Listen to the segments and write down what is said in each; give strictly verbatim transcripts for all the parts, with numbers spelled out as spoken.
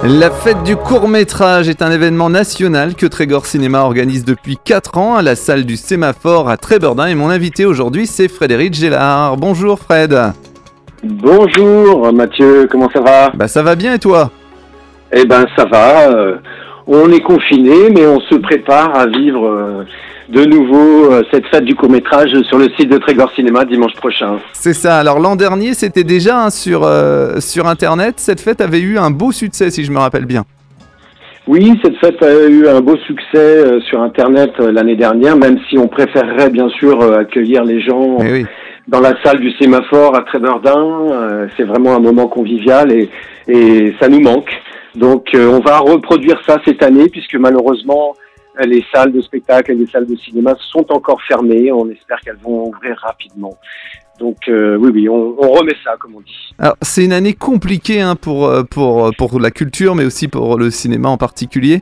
La fête du court-métrage est un événement national que Trégor Cinéma organise depuis quatre ans à la salle du Sémaphore à Trébeurdin. Et mon invité aujourd'hui, c'est Frédéric Gélard. Bonjour Fred. Bonjour Mathieu, comment ça va ? Bah ça va bien et toi ? Eh ben ça va, euh, on est confinés mais on se prépare à vivre euh, de nouveau euh, cette fête du court-métrage sur le site de Trégor Cinéma dimanche prochain. C'est ça, alors l'an dernier c'était déjà hein, sur, euh, sur internet, cette fête avait eu un beau succès si je me rappelle bien. Oui, cette fête a eu un beau succès euh, sur internet euh, l'année dernière, même si on préférerait bien sûr euh, accueillir les gens Eh oui. dans la salle du Sémaphore à Trébeurdin. Euh, c'est vraiment un moment convivial et, et ça nous manque. Donc euh, on va reproduire ça cette année puisque malheureusement les salles de spectacle et les salles de cinéma sont encore fermées. On espère qu'elles vont ouvrir rapidement. Donc euh, oui, oui, on, on remet ça comme on dit. Alors c'est une année compliquée hein, pour, pour, pour la culture mais aussi pour le cinéma en particulier.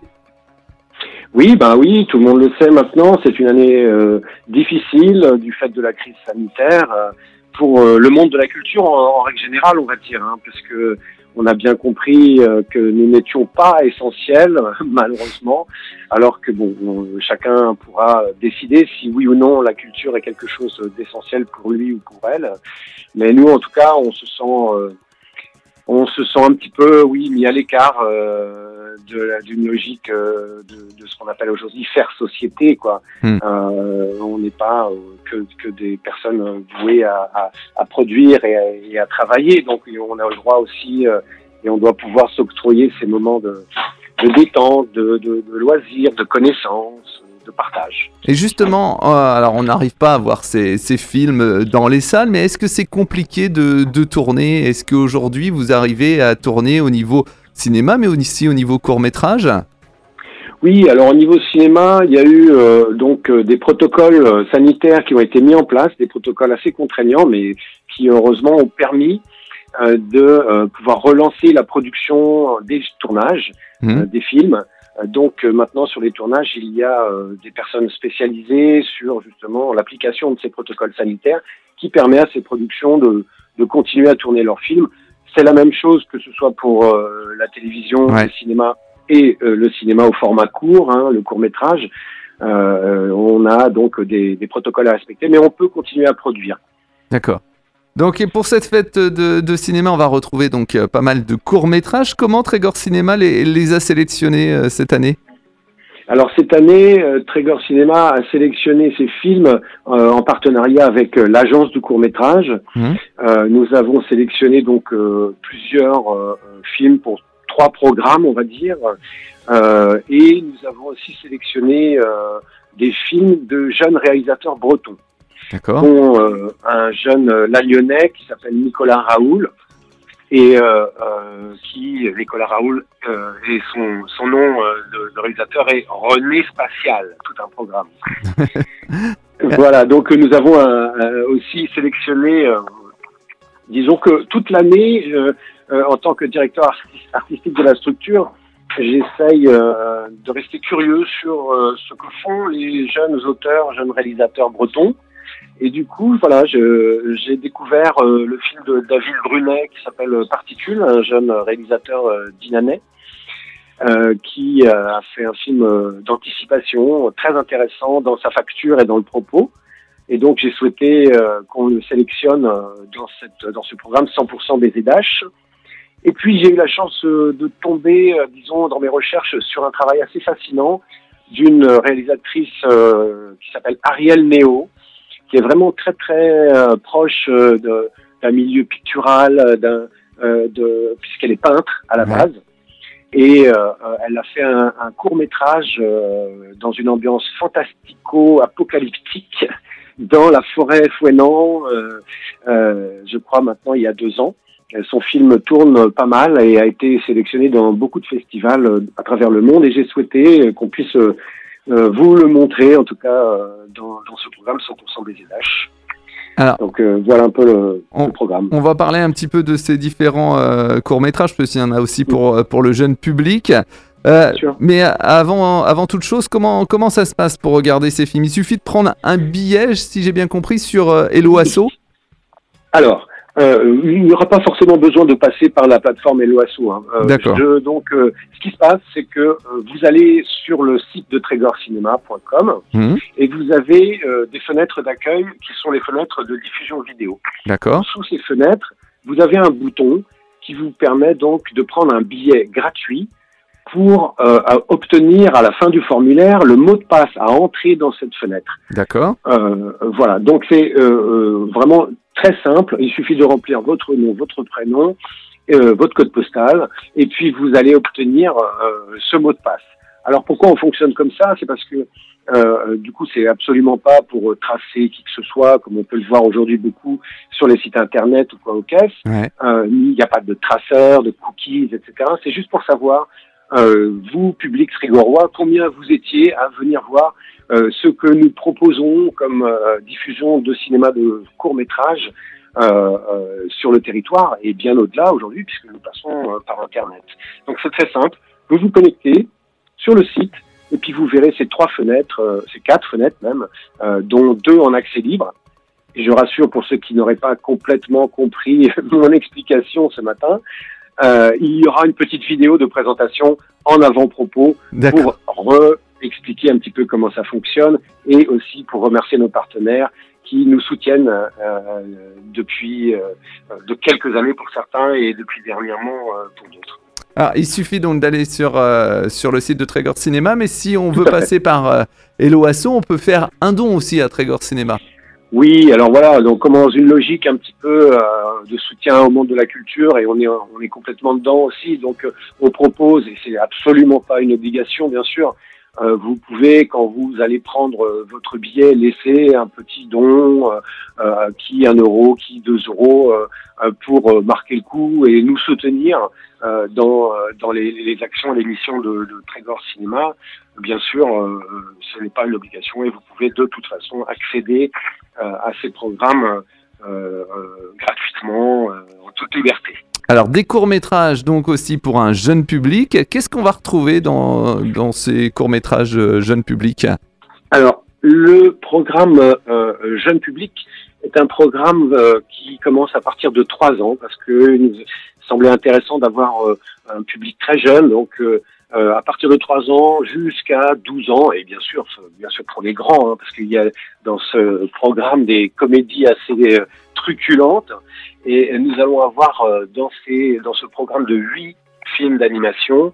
Oui, ben oui, tout le monde le sait maintenant. C'est une année euh, difficile euh, du fait de la crise sanitaire euh, pour euh, le monde de la culture en, en règle générale, on va dire, hein, parce que on a bien compris euh, que nous n'étions pas essentiels, malheureusement, alors que bon, on, chacun pourra décider si oui ou non la culture est quelque chose d'essentiel pour lui ou pour elle. Mais nous, en tout cas, on se sent, euh, on se sent un petit peu, oui, mis à l'écart euh, de la, d'une logique euh, de, de ce qu'on appelle aujourd'hui faire société, quoi. Mm. Euh, on n'est pas euh, que, que des personnes vouées à, à, à produire et à, et à travailler, donc on a le droit aussi euh, et on doit pouvoir s'octroyer ces moments de, de détente, de, de, de loisirs, de connaissances, de partage. Et justement, euh, alors on n'arrive pas à voir ces, ces films dans les salles, mais est-ce que c'est compliqué de, de tourner ? Est-ce qu'aujourd'hui vous arrivez à tourner au niveau cinéma, mais aussi au niveau court-métrage ? Oui, alors au niveau cinéma, il y a eu euh, donc euh, des protocoles euh, sanitaires qui ont été mis en place, des protocoles assez contraignants, mais qui heureusement ont permis euh, de euh, pouvoir relancer la production des tournages mmh. euh, des films. Donc euh, maintenant sur les tournages, il y a euh, des personnes spécialisées sur justement l'application de ces protocoles sanitaires qui permet à ces productions de, de continuer à tourner leurs films. C'est la même chose que ce soit pour euh, la télévision, ouais. le cinéma et euh, le cinéma au format court, hein, le court-métrage. Euh, on a donc des, des protocoles à respecter, mais on peut continuer à produire. D'accord. Donc pour cette fête de, de cinéma, on va retrouver donc euh, pas mal de courts-métrages. Comment Trégor Cinéma les, les a sélectionnés euh, cette année ? Alors cette année, euh, Trégor Cinéma a sélectionné ses films euh, en partenariat avec euh, l'agence du court-métrage. Mmh. Euh, nous avons sélectionné donc euh, plusieurs euh, films pour trois programmes, on va dire. Euh, et nous avons aussi sélectionné euh, des films de jeunes réalisateurs bretons. D'accord. Dont euh, un jeune euh, Lalionnais qui s'appelle Nicolas Raoul et euh, euh, qui Nicolas Raoul euh, et son son nom euh, de, de réalisateur est René Spatial, tout un programme. Voilà, donc nous avons un, un, aussi sélectionné, euh, disons que toute l'année euh, euh, en tant que directeur artistique, artistique de la structure, j'essaye euh, de rester curieux sur euh, ce que font les jeunes auteurs, jeunes réalisateurs bretons. Et du coup, voilà, je, j'ai découvert euh, le film de David Brunet qui s'appelle Particules, un jeune réalisateur euh, dinanais, euh, qui euh, a fait un film euh, d'anticipation très intéressant dans sa facture et dans le propos. Et donc, j'ai souhaité euh, qu'on le sélectionne euh, dans, cette, dans ce programme cent pour cent B Z H. Et puis, j'ai eu la chance euh, de tomber, euh, disons, dans mes recherches sur un travail assez fascinant d'une réalisatrice euh, qui s'appelle Ariel Néo, qui est vraiment très très euh, proche euh, de, d'un milieu pictural, d'un, euh, de, puisqu'elle est peintre à la ouais. base. Et euh, elle a fait un, un court-métrage euh, dans une ambiance fantastico-apocalyptique dans la forêt Fouesnant, euh, euh, je crois maintenant il y a deux ans. Son film tourne pas mal et a été sélectionné dans beaucoup de festivals euh, à travers le monde et j'ai souhaité qu'on puisse euh, Euh, vous le montrer, en tout cas, euh, dans, dans ce programme cent pour cent B Z H. Alors, donc euh, voilà un peu le, on, le programme. On va parler un petit peu de ces différents euh, courts-métrages, parce qu'il y en a aussi pour, mmh. pour le jeune public. Euh, mais avant, avant toute chose, comment, comment ça se passe pour regarder ces films ? Il suffit de prendre un billet, si j'ai bien compris, sur euh, Helloasso ? Alors, Euh, il n'y aura pas forcément besoin de passer par la plateforme Helloasso. Hein. Euh, D'accord. Je, donc, euh, ce qui se passe, c'est que euh, vous allez sur le site de trégor cinéma point com Mmh. et vous avez euh, des fenêtres d'accueil qui sont les fenêtres de diffusion vidéo. D'accord. Sous ces fenêtres, vous avez un bouton qui vous permet donc de prendre un billet gratuit pour euh, à obtenir à la fin du formulaire le mot de passe à entrer dans cette fenêtre. D'accord. Euh, voilà, donc c'est euh, euh, vraiment très simple. Il suffit de remplir votre nom, votre prénom, euh, votre code postal, et puis vous allez obtenir euh, ce mot de passe. Alors pourquoi on fonctionne comme ça? C'est parce que euh, du coup, c'est absolument pas pour tracer qui que ce soit, comme on peut le voir aujourd'hui beaucoup sur les sites internet ou quoi aux caisses. Ouais. Euh, il n'y a pas de traceur, de cookies, et cetera. C'est juste pour savoir, euh, vous, public trégorois, combien vous étiez à venir voir euh, ce que nous proposons comme euh, diffusion de cinéma de court-métrage euh, euh, sur le territoire et bien au-delà aujourd'hui, puisque nous passons euh, par Internet. Donc c'est très simple. Vous vous connectez sur le site, et puis vous verrez ces trois fenêtres, euh, ces quatre fenêtres même, euh, dont deux en accès libre. Et je rassure pour ceux qui n'auraient pas complètement compris mon explication ce matin, euh, il y aura une petite vidéo de présentation en avant-propos D'accord. pour re-expliquer un petit peu comment ça fonctionne et aussi pour remercier nos partenaires qui nous soutiennent euh, depuis euh, de quelques années pour certains et depuis dernièrement euh, pour d'autres. Alors, il suffit donc d'aller sur, euh, sur le site de Trégor Cinéma, mais si on Tout veut à fait. passer par euh, Helloasso, on peut faire un don aussi à Trégor Cinéma. Oui, alors voilà, donc comme dans une logique un petit peu euh, de soutien au monde de la culture, et on est on est complètement dedans aussi, donc euh, on propose, et c'est absolument pas une obligation bien sûr, euh, vous pouvez, quand vous allez prendre euh, votre billet, laisser un petit don, euh, euh, qui un euro, qui deux euros, euh, euh, pour euh, marquer le coup et nous soutenir euh, dans euh, dans les, les actions, les missions de, de Trégor Cinéma. Bien sûr, euh, ce n'est pas une obligation et vous pouvez de toute façon accéder euh, à ces programmes euh, euh, gratuitement, euh, en toute liberté. Alors, des courts-métrages donc aussi pour un jeune public. Qu'est-ce qu'on va retrouver dans, dans ces courts-métrages euh, jeunes publics? Alors, le programme euh, jeune public est un programme euh, qui commence à partir de trois ans parce que il nous semblait intéressant d'avoir euh, un public très jeune, donc euh, Euh, à partir de trois ans jusqu'à douze ans, et bien sûr, bien sûr pour les grands, hein, parce qu'il y a dans ce programme des comédies assez euh, truculentes, et, et nous allons avoir euh, dans, ces, dans ce programme de huit films d'animation,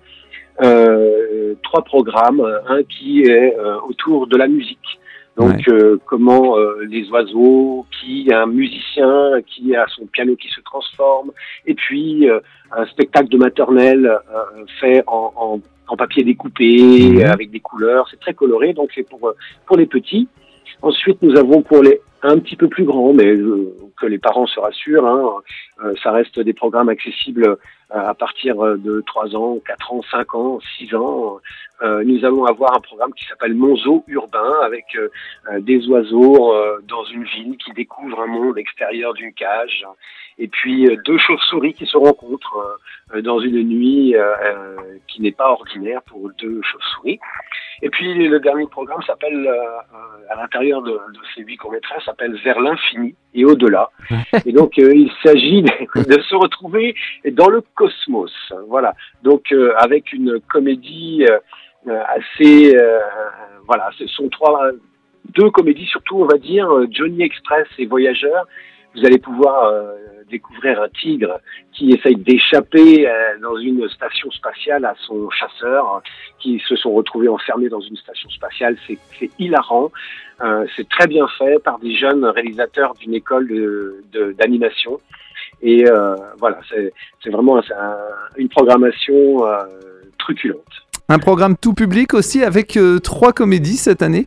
euh, trois programmes, un qui est euh, autour de la musique. Donc, ouais. euh, comment euh, les oiseaux, qui un musicien qui a son piano qui se transforme, et puis euh, un spectacle de maternelle euh, fait en, en, en papier découpé, mmh. avec des couleurs, c'est très coloré, donc c'est pour, pour les petits. Ensuite, nous avons pour les un petit peu plus grands, mais euh, que les parents se rassurent, hein, euh, ça reste des programmes accessibles euh, à partir de trois ans, quatre ans, cinq ans, six ans. Euh, nous allons avoir un programme qui s'appelle Mon Zoo urbain, avec euh, des oiseaux euh, dans une ville qui découvrent un monde extérieur d'une cage, et puis euh, deux chauves-souris qui se rencontrent euh, dans une nuit euh, euh, qui n'est pas ordinaire pour deux chauves-souris. Et puis le dernier programme s'appelle, euh, à l'intérieur de, de ces huit courts-métrages, s'appelle Vers l'infini et au-delà. Et donc euh, il s'agit de, de se retrouver dans le cosmos. Voilà. Donc euh, avec une comédie euh, assez, euh, voilà, ce sont trois, deux comédies surtout, on va dire, Johnny Express et Voyageur. Vous allez pouvoir euh, découvrir un tigre qui essaye d'échapper euh, dans une station spatiale à son chasseur, hein, qui se sont retrouvés enfermés dans une station spatiale. C'est, c'est hilarant. Euh, c'est très bien fait par des jeunes réalisateurs d'une école de, de, d'animation. Et euh, voilà, c'est, c'est vraiment un, un, une programmation euh, truculente. Un programme tout public aussi avec euh, trois comédies cette année?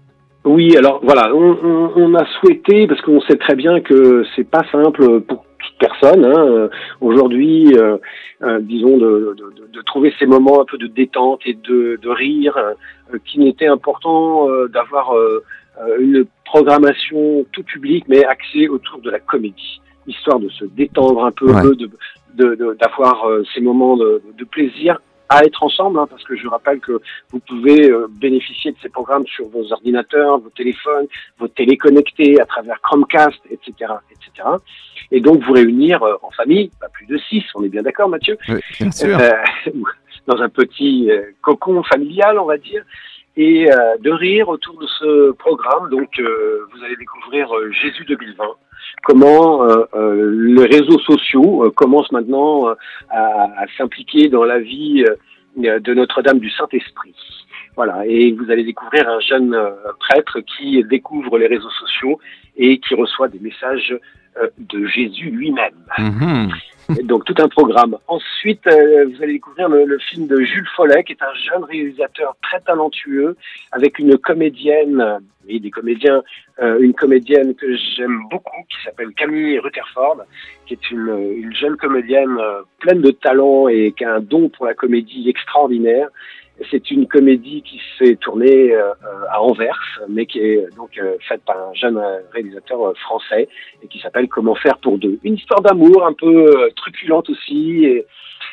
Oui, alors voilà, on, on, on a souhaité, parce qu'on sait très bien que c'est pas simple pour toute personne, hein, aujourd'hui, euh, euh, disons, de, de, de trouver ces moments un peu de détente et de, de rire, euh, qu'il était important euh, d'avoir euh, une programmation tout public, mais axée autour de la comédie, histoire de se détendre un peu, ouais. de, de, de, d'avoir euh, ces moments de, de plaisir à être ensemble, hein, parce que je rappelle que vous pouvez euh, bénéficier de ces programmes sur vos ordinateurs, vos téléphones, vos télés connectés à travers Chromecast, et cetera, et cetera. Et donc vous réunir euh, en famille, pas plus de six, on est bien d'accord, Mathieu? Oui, bien sûr. Euh, dans un petit euh, cocon familial, on va dire, et euh, de rire autour de ce programme. Donc, euh, vous allez découvrir euh, Jésus deux mille vingt, comment euh, euh, les réseaux sociaux euh, commencent maintenant euh, à, à s'impliquer dans la vie euh, de Notre-Dame du Saint-Esprit. Voilà, et vous allez découvrir un jeune euh, prêtre qui découvre les réseaux sociaux et qui reçoit des messages euh, de Jésus lui-même. Mmh. Donc tout un programme. Ensuite, euh, vous allez découvrir le, le film de Jules Follet, qui est un jeune réalisateur très talentueux, avec une comédienne, euh, et des comédiens, euh, une comédienne que j'aime beaucoup, qui s'appelle Camille Rutherford, qui est une, une jeune comédienne euh, pleine de talent et qui a un don pour la comédie extraordinaire. C'est une comédie qui s'est tournée euh, à Anvers, mais qui est donc euh, faite par un jeune réalisateur euh, français et qui s'appelle Comment faire pour deux. Une histoire d'amour un peu euh, truculente aussi et,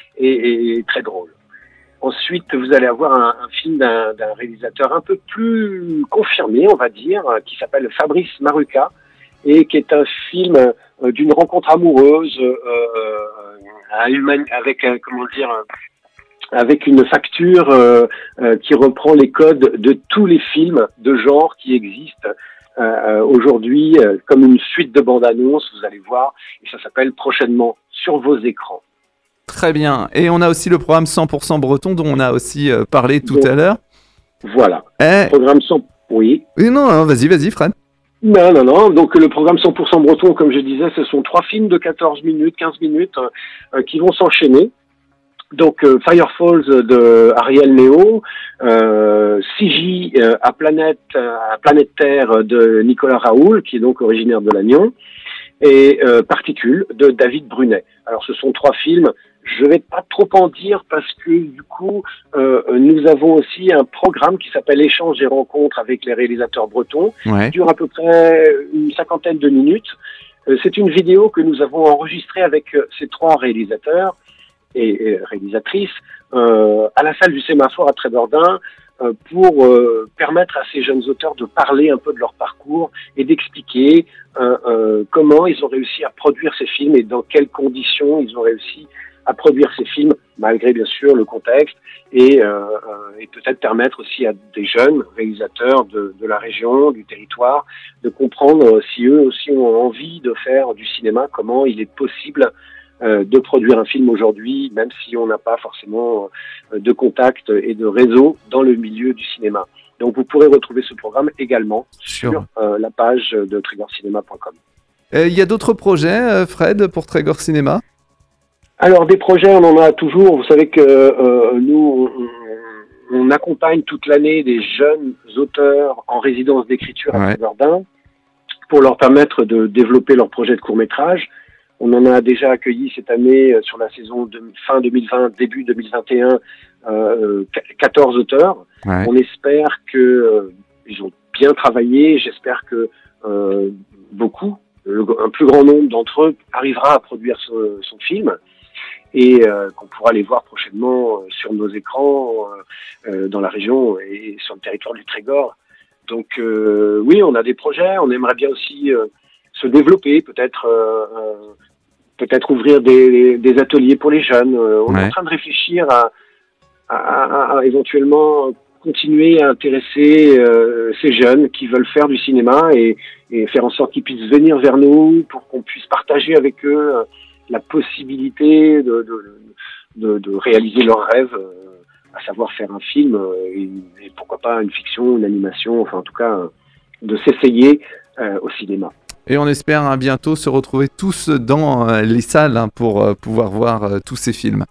et, et très drôle. Ensuite, vous allez avoir un, un film d'un, d'un réalisateur un peu plus confirmé, on va dire, qui s'appelle Fabrice Maruca et qui est un film euh, d'une rencontre amoureuse euh, euh, à une, avec, euh, comment dire, avec une facture euh, euh, qui reprend les codes de tous les films de genre qui existent euh, aujourd'hui, euh, comme une suite de bandes annonces, vous allez voir, et ça s'appelle Prochainement sur vos écrans. Très bien. Et on a aussi le programme cent pour cent breton dont on a aussi euh, parlé tout Donc, à l'heure. Voilà. Eh... Programme cent... Oui. Oui, non, non, vas-y, vas-y, Fred. Non, non, non. Donc le programme cent pour cent breton, comme je disais, ce sont trois films de quatorze minutes, quinze minutes euh, qui vont s'enchaîner. Donc euh, Fire Falls de Ariel Néo, euh, C J euh, à Planète à Planète Terre de Nicolas Raoul, qui est donc originaire de Lannion, et euh, Particules de David Brunet. Alors ce sont trois films. Je vais pas trop en dire parce que du coup euh, nous avons aussi un programme qui s'appelle Échanges et rencontres avec les réalisateurs bretons, Ouais. qui dure à peu près une cinquantaine de minutes. Euh, c'est une vidéo que nous avons enregistrée avec euh, ces trois réalisateurs et, et réalisatrices euh, à la salle du Sémaphore à Trébordin euh, pour euh, permettre à ces jeunes auteurs de parler un peu de leur parcours et d'expliquer euh, euh, comment ils ont réussi à produire ces films et dans quelles conditions ils ont réussi à produire ces films, malgré bien sûr le contexte, et, euh, et peut-être permettre aussi à des jeunes réalisateurs de, de la région, du territoire, de comprendre si eux aussi ont envie de faire du cinéma, comment il est possible euh, de produire un film aujourd'hui, même si on n'a pas forcément de contact et de réseau dans le milieu du cinéma. Donc vous pourrez retrouver ce programme également Sure. sur euh, la page de trégor cinéma point com. Il y a d'autres projets, euh, Fred, pour Trégor Cinéma ? Alors des projets, on en a toujours. Vous savez que euh, nous, on, on accompagne toute l'année des jeunes auteurs en résidence d'écriture à Ouais. Trébordin pour leur permettre de développer leur projet de court-métrage. On en a déjà accueilli cette année euh, sur la saison de fin deux mille vingt, début deux mille vingt et un, euh, quatorze auteurs. Ouais. On espère que euh, ils ont bien travaillé. J'espère que euh, beaucoup, le, un plus grand nombre d'entre eux arrivera à produire ce, son film. Et euh, qu'on pourra les voir prochainement euh, sur nos écrans euh, euh, dans la région et sur le territoire du Trégor. Donc euh, oui, on a des projets, on aimerait bien aussi euh, se développer, peut-être euh, euh, peut-être ouvrir des, des ateliers pour les jeunes. Euh, on Ouais. est en train de réfléchir à, à, à, à éventuellement continuer à intéresser euh, ces jeunes qui veulent faire du cinéma et, et faire en sorte qu'ils puissent venir vers nous pour qu'on puisse partager avec eux euh, la possibilité de, de, de, de réaliser leurs rêves, euh, à savoir faire un film euh, et, et pourquoi pas une fiction, une animation, enfin en tout cas euh, de s'essayer euh, au cinéma. Et on espère hein, bientôt se retrouver tous dans euh, les salles hein, pour euh, pouvoir voir euh, tous ces films.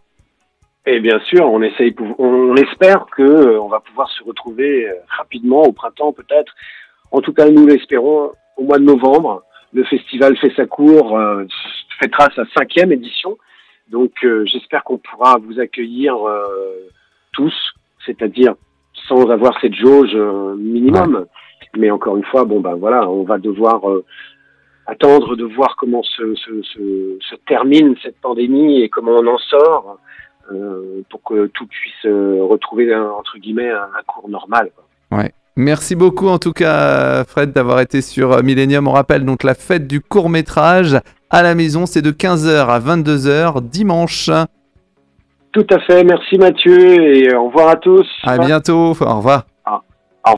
Et bien sûr, on essaye, on espère que euh, on va pouvoir se retrouver euh, rapidement au printemps peut-être. En tout cas, nous l'espérons au mois de novembre. Le festival fait sa cour, euh, fêtera sa cinquième édition. Donc, euh, j'espère qu'on pourra vous accueillir euh, tous, c'est-à-dire sans avoir cette jauge euh, minimum. Ouais. Mais encore une fois, bon ben voilà, on va devoir euh, attendre de voir comment se, se, se, se termine cette pandémie et comment on en sort. euh, pour que tout puisse euh, retrouver un, entre guillemets un, un cours normal, quoi. Ouais. Merci beaucoup en tout cas Fred d'avoir été sur Millennium. On rappelle donc la fête du court-métrage à la maison, c'est de quinze heures à vingt-deux heures dimanche. Tout à fait, merci Mathieu et au revoir à tous. À bientôt, au revoir.